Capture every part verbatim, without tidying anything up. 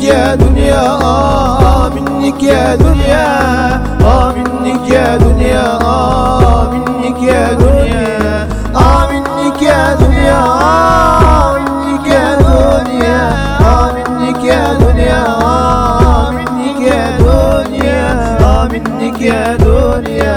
يا دنيا، آه منك يا دنيا، آه منك يا دنيا، آه منك يا دنيا، آه منك يا دنيا، آه منك يا دنيا، آه منك يا دنيا، آه منك يا دنيا، آه منك يا دنيا،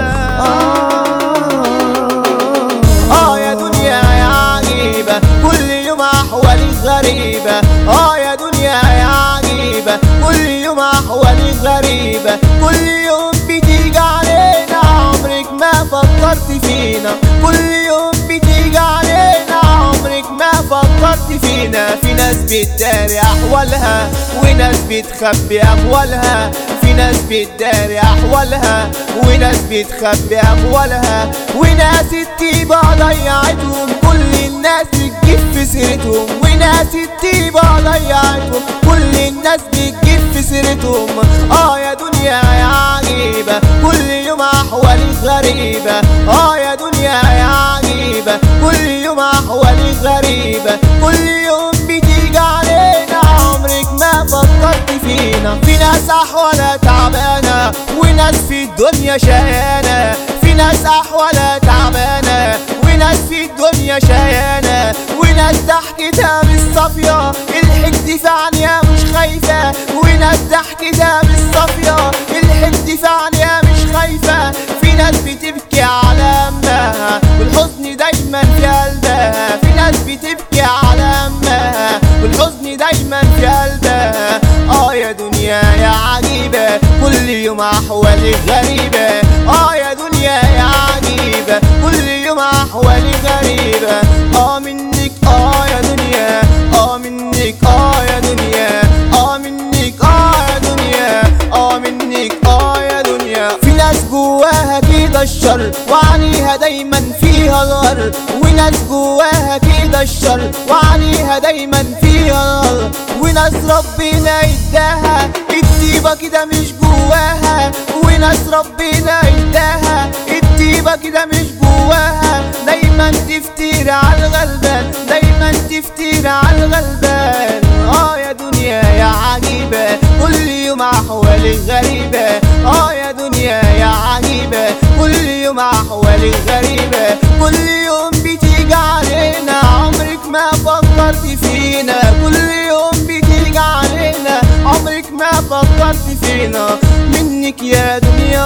آه يا دنيا يا عجيبة كل يوم أحوالي غريبة، آه يا دنيا يا عجيبة كل يوم أحوالي غريبة، كل يوم بتيجي علينا عمرك ما فكرت فينا، كل يوم بتيجي علينا عمرك ما فكرت فينا، في ناس بتداري أحوالها وناس بتخبي أموالها، في ناس بتداري أحوالها وناس بتخبي أموالها، وناس الطيبة ضيعتهم كل الناس بتجيب في سيرتهم، وناس الطيبة ضيعتهم كل الناس بتجيب في سيرتهم، آه يا دنيا يا عجيبة كل يوم أحوالي غريبة، آه يا دنيا يا عجيبة كل يوم أحوالي غريبة، كل يوم بتيجي علينا عمرك ما فكرت فينا، في ناس أحوالها تعبانة وناس في الدنيا شقيانة، في ناس أحوالها تعبانة وناس في الدنيا شقيانة، وناس ضحكتها مش صافية الحقد في عينيها مش خايفة، وناس ضحكتها مش صافية الحقد في عينيها مش خايفة، في ناس بتبكي على همها والحزن دايما في قلبها، في ناس بتبكي على همها والحزن دايما في قلبها، آه يا دنيا يا عجيبة كل يوم أحوالي غريبة، آه يا دنيا يا عجيبة كل يوم أحوالي غريبة، آه منك آه يا دنيا، آه منك آه يا دنيا، آه منك آه يا دنيا، آه منك آه يا دنيا، في ناس جواها كده الشر وعنيها دايما فيها الغر، وناس جواها كده الشر وعنيها دايما فيها الغر، وناس ربنا اداها الطيبة كده مش جواها، وناس ربنا اداها الطيبة كده مش جواها، دايما تفتير على الغلبان، دايما تفتير على الغلبان، آه يا دنيا يا عجيبة كل يوم أحوالي غريبة، آه يا دنيا يا عجيبة كل يوم أحوالي غريبة، كل يوم بتيجي علينا عمرك ما فكرت فينا، كل يوم بتيجي علينا عمرك ما فكرت فينا، منك يا دنيا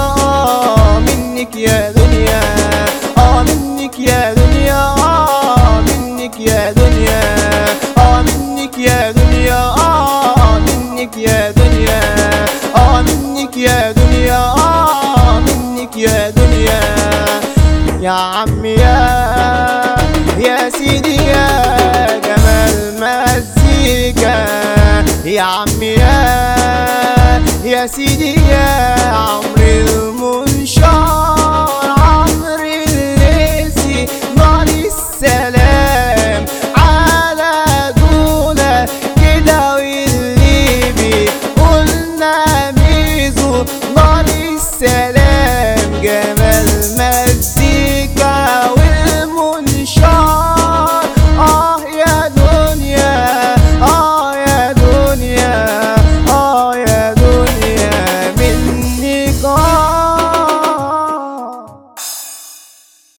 آه منك يا دنيا، آه منك يا دنيا، آه منك يا دنيا، آه منك يا دنيا، آه منك يا دنيا، آه منك يا دنيا، آه منك يا دنيا، يا عمي يا يا سيدي يا جمال مزيكا، يا عمي يا يا سيدي يا عم